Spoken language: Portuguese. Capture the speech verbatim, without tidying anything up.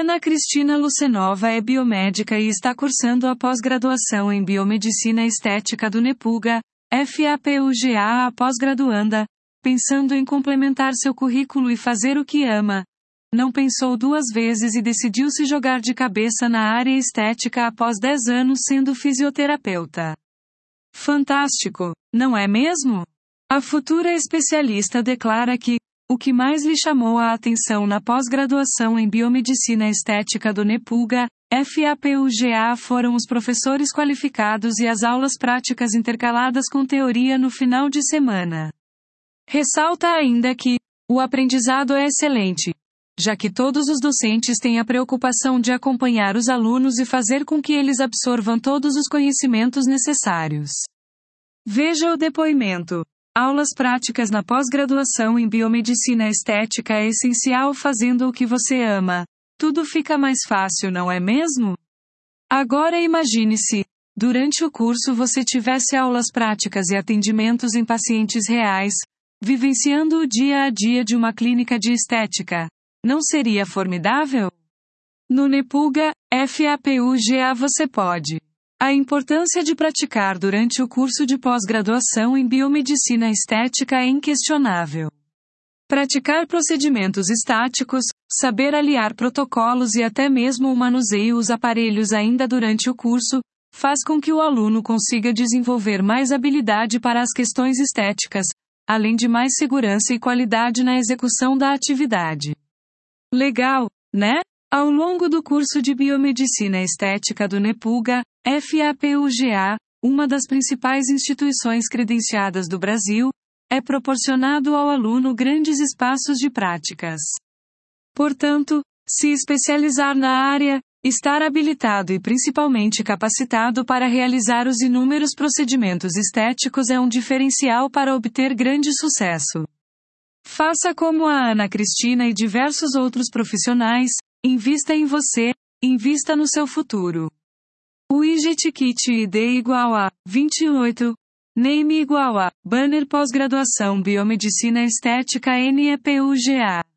Ana Cristina Lucenova é biomédica e está cursando a pós-graduação em Biomedicina Estética do NEPUGA, F A P U G A. A pós-graduanda, pensando em complementar seu currículo e fazer o que ama, não pensou duas vezes e decidiu se jogar de cabeça na área estética após dez anos sendo fisioterapeuta. Fantástico, não é mesmo? A futura especialista declara que o que mais lhe chamou a atenção na pós-graduação em Biomedicina Estética do NEPUGA, F A P U G A foram os professores qualificados e as aulas práticas intercaladas com teoria no final de semana. Ressalta ainda que o aprendizado é excelente, já que todos os docentes têm a preocupação de acompanhar os alunos e fazer com que eles absorvam todos os conhecimentos necessários. Veja o depoimento. Aulas práticas na pós-graduação em Biomedicina Estética é essencial. Fazendo o que você ama, tudo fica mais fácil, não é mesmo? Agora imagine se, durante o curso, você tivesse aulas práticas e atendimentos em pacientes reais, vivenciando o dia a dia de uma clínica de estética. Não seria formidável? No NEPUGA, F A P U G A você pode. A importância de praticar durante o curso de pós-graduação em Biomedicina Estética é inquestionável. Praticar procedimentos estáticos, saber aliar protocolos e até mesmo o manuseio dos aparelhos ainda durante o curso, faz com que o aluno consiga desenvolver mais habilidade para as questões estéticas, além de mais segurança e qualidade na execução da atividade. Legal, né? Ao longo do curso de Biomedicina Estética do NEPUGA, F A P U G A, uma das principais instituições credenciadas do Brasil, é proporcionado ao aluno grandes espaços de práticas. Portanto, se especializar na área, estar habilitado e principalmente capacitado para realizar os inúmeros procedimentos estéticos é um diferencial para obter grande sucesso. Faça como a Ana Cristina e diversos outros profissionais. Invista em você, invista no seu futuro. Widget Kit I D igual a vinte e oito, Name igual a Banner Pós-graduação Biomedicina Estética N E P U G A.